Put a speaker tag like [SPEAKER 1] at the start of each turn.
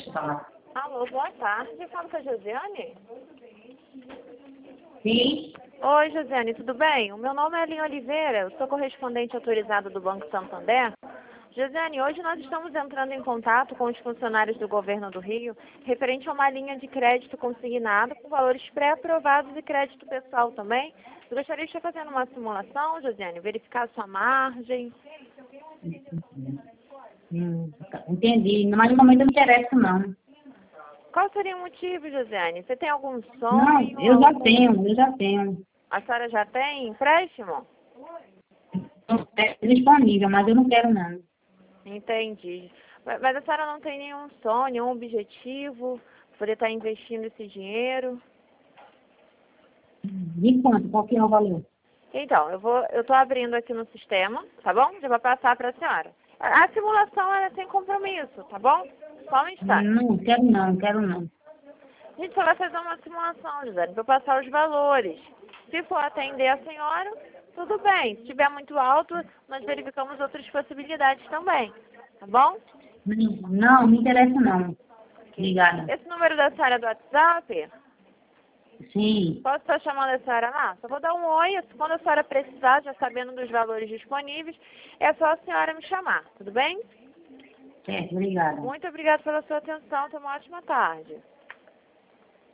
[SPEAKER 1] Deixa eu falar.
[SPEAKER 2] Alô, boa tarde. Fala com a Josiane?
[SPEAKER 1] Sim.
[SPEAKER 2] Oi, Josiane, tudo bem? O meu nome é Aline Oliveira, eu sou correspondente autorizada do Banco Santander. Josiane, hoje nós estamos entrando em contato com os funcionários do Governo do Rio referente a uma linha de crédito consignado com valores pré-aprovados e crédito pessoal também. Eu gostaria de estar fazendo uma simulação, Josiane, verificar a sua margem.
[SPEAKER 1] Entendi. Mas no momento eu não interesso, não.
[SPEAKER 2] Qual seria o motivo, Josiane? Você tem algum
[SPEAKER 1] Não,
[SPEAKER 2] sonho?
[SPEAKER 1] eu já tenho.
[SPEAKER 2] A senhora já tem empréstimo?
[SPEAKER 1] É disponível, mas eu não quero, não.
[SPEAKER 2] Entendi. Mas a senhora não tem nenhum sonho, nenhum objetivo, poder estar investindo esse dinheiro?
[SPEAKER 1] De quanto? Qual que é o valor?
[SPEAKER 2] Então, eu estou abrindo aqui no sistema, tá bom? Já vou passar para a senhora. A simulação é sem compromisso, tá bom? Só um instante.
[SPEAKER 1] Não, quero não.
[SPEAKER 2] A gente só vai fazer uma simulação, José, para passar os valores. Se for atender a senhora, tudo bem. Se estiver muito alto, nós verificamos outras possibilidades também, tá bom?
[SPEAKER 1] Não me interessa, não. Obrigada.
[SPEAKER 2] Esse número da senhora é do WhatsApp?
[SPEAKER 1] Sim.
[SPEAKER 2] Posso estar chamando a senhora lá? Só vou dar um oi, quando a senhora precisar, já sabendo dos valores disponíveis, é só a senhora me chamar, tudo bem?
[SPEAKER 1] Certo, obrigada.
[SPEAKER 2] Muito obrigada pela sua atenção, tenha uma ótima tarde.